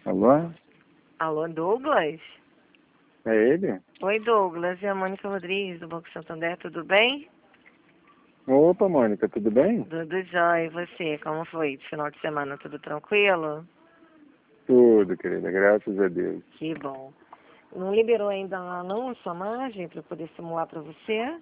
Alô? Alô, Douglas? É ele? Oi, Douglas. É a Mônica Rodrigues, do Banco Santander. Tudo bem? Opa, Mônica, tudo bem? Tudo jóia. E você? Como foi? Final de semana, tudo tranquilo? Tudo, querida, graças a Deus. Que bom. Não liberou ainda lá não a sua margem para poder simular para você?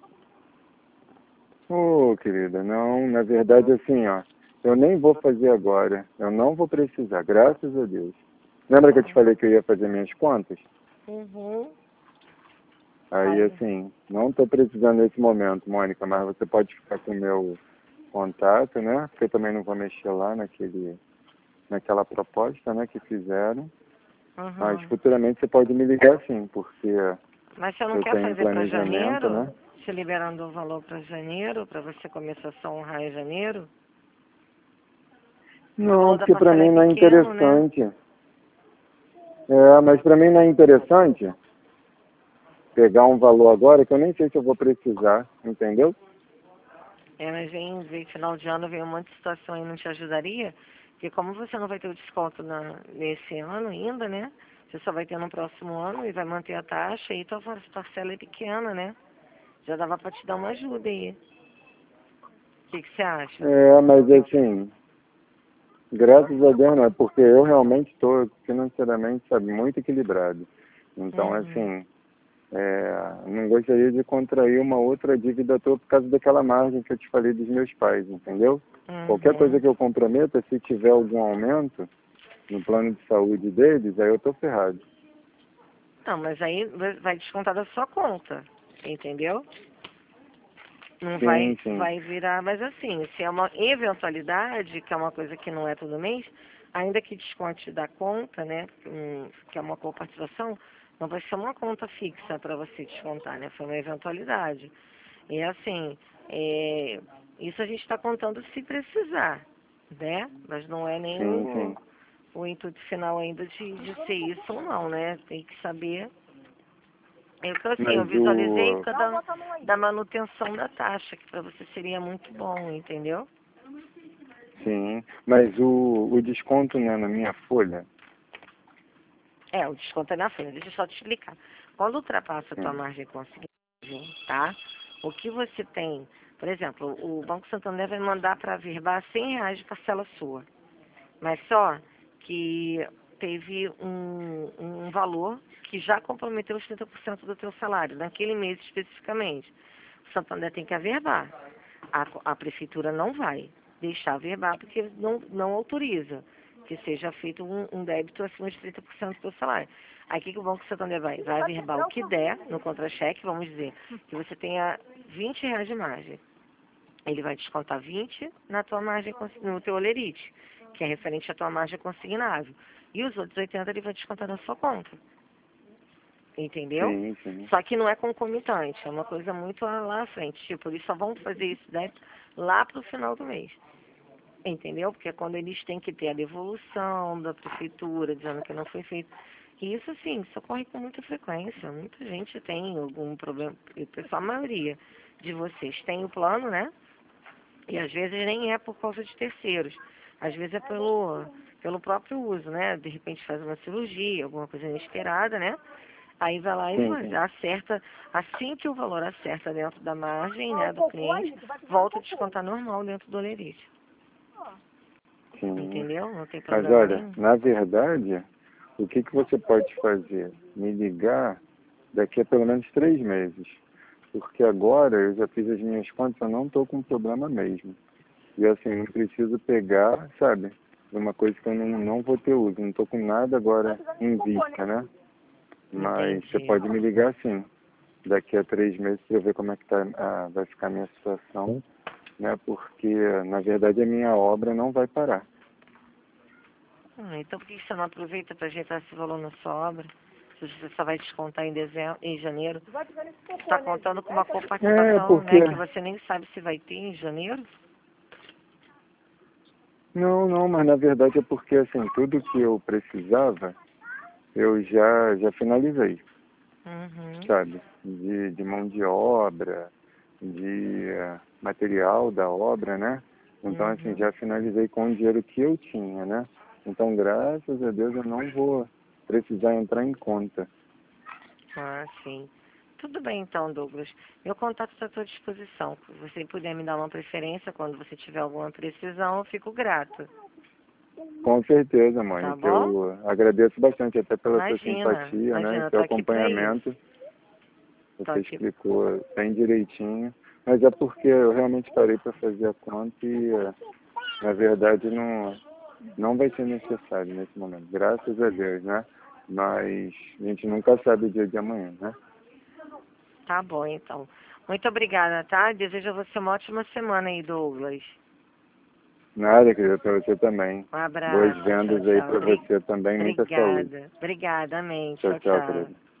Ô, querida, não, na verdade, assim, ó, eu nem vou fazer agora. Eu não vou precisar, graças a Deus. Lembra que eu te falei que eu ia fazer minhas contas? Uhum. Aí, assim, não estou precisando nesse momento, Mônica, mas você pode ficar com o meu contato, né? Porque eu também não vou mexer lá naquela proposta, né, que fizeram. Mas Uhum. futuramente você pode me ligar sim, porque Mas você não eu quer tenho fazer para planejamento, janeiro? né? Se liberando o valor para janeiro, para você começar só a honrar em janeiro? O Não, valor da porque para parcela é mim não é pequeno, né? interessante. É, mas para mim não é interessante pegar um valor agora que eu nem sei se eu vou precisar, entendeu? É, mas vem final de ano, vem um monte de situação e não te ajudaria? Porque como você não vai ter o desconto nesse ano ainda, né? Você só vai ter no próximo ano e vai manter a taxa e tua parcela é pequena, né? Já dava pra te dar uma ajuda aí. O que você acha? É, mas assim, graças a Deus não é, porque eu realmente estou financeiramente, sabe, muito equilibrado. Então, Uhum, assim, não gostaria de contrair uma outra dívida toda por causa daquela margem que eu te falei dos meus pais, entendeu? Qualquer coisa uhum. que eu comprometa, se tiver algum aumento no plano de saúde deles, aí eu tô ferrado. Não, mas aí vai descontar da sua conta, entendeu? Não Sim, sim. vai virar, mas assim, se é uma eventualidade, que é uma coisa que não é todo mês, ainda que desconte da conta, né, que é uma comparticipação, não vai ser uma conta fixa para você descontar, né, foi uma eventualidade. E assim, é, isso a gente está contando se precisar, né, mas não é nem Sim, sim. o intuito final ainda de ser isso ou não, né, tem que saber então, assim, eu Mas visualizei da manutenção da taxa, que para você seria muito bom, entendeu? sim. Mas o desconto, né, na minha folha. É, o desconto é na folha. Deixa eu só te explicar. Quando ultrapassa a tua Hum, margem consignável, tá? O que você tem, por exemplo, o Banco Santander vai mandar para averbar R$ 100 de parcela sua. Mas só que teve um valor que já comprometeu os 30% do teu salário, naquele mês especificamente. O Santander tem que averbar. A prefeitura não vai deixar averbar porque não autoriza que seja feito um débito acima de 30% do teu salário. Aí o que o Banco Santander vai? Vai averbar o que der no contra-cheque, vamos dizer, que você tenha R$ 20 de margem. Ele vai descontar 20 na tua margem, no teu olerite, que é referente à tua margem consignável. E os outros 80 ele vai descontar na sua conta. Entendeu? sim, sim. Só que não é concomitante, é uma coisa muito lá à frente. Tipo, eles só vão fazer isso débito lá pro final do mês. Entendeu? Porque é quando eles têm que ter a devolução da prefeitura, dizendo que não foi feito. E isso, assim, isso ocorre com muita frequência. Muita gente tem algum problema. E a maioria de vocês tem o plano, né? E às vezes nem é por causa de terceiros. Às vezes é pelo próprio uso, né? De repente faz uma cirurgia, alguma coisa inesperada, né? Aí vai lá e Sim, faz, sim. acerta, assim que o valor acerta dentro da margem, né, do cliente, volta a descontar normal dentro do olerite. Sim. Entendeu? Não tem Mas problema olha, nenhum. na verdade, o que você pode fazer? Me ligar daqui a pelo menos 3 meses. Porque agora eu já fiz as minhas contas, eu não estou com problema mesmo. E assim, não preciso pegar, sabe, de uma coisa que eu não vou ter uso. Não estou com nada agora em vista, né? Mas você Entendi. pode me ligar sim, daqui a 3 meses para eu ver como é que vai ficar a minha situação, né? Porque, na verdade, a minha obra não vai parar. Então por que você não aproveita para ajeitar esse valor na sua obra? Se você só vai descontar em janeiro, você está contando com uma É, coparticipação, porque... né, que você nem sabe se vai ter em janeiro? Não, mas na verdade é porque, assim, tudo que eu precisava, eu já finalizei, Uhum, sabe? De mão de obra, de material da obra, né? Então, assim, uhum. já finalizei com o dinheiro que eu tinha, né? Então, graças a Deus, eu não vou precisar entrar em conta. Ah, sim. Tudo bem então, Douglas. Meu contato está à sua disposição. Se você puder me dar uma preferência quando você tiver alguma precisão, eu fico grata. Com certeza, mãe. Tá Que bom? eu agradeço bastante até pela sua Imagina, simpatia, né? imagina, E eu tô seu aqui pra isso. acompanhamento. Tô Você aqui. explicou bem direitinho. Mas é porque eu realmente parei para fazer a conta e, na verdade, não vai ser necessário nesse momento. Graças a Deus, né? Mas a gente nunca sabe o dia de amanhã, né? Tá bom, então. Muito obrigada, tá? Desejo a você uma ótima semana aí, Douglas. Nada, querida, para você também. Um Boas abraço. Tchau, vendas aí tchau. para você também. Muita saúde. Obrigada. Obrigada, amém. Tchau, Tchau, tchau, tchau. querida.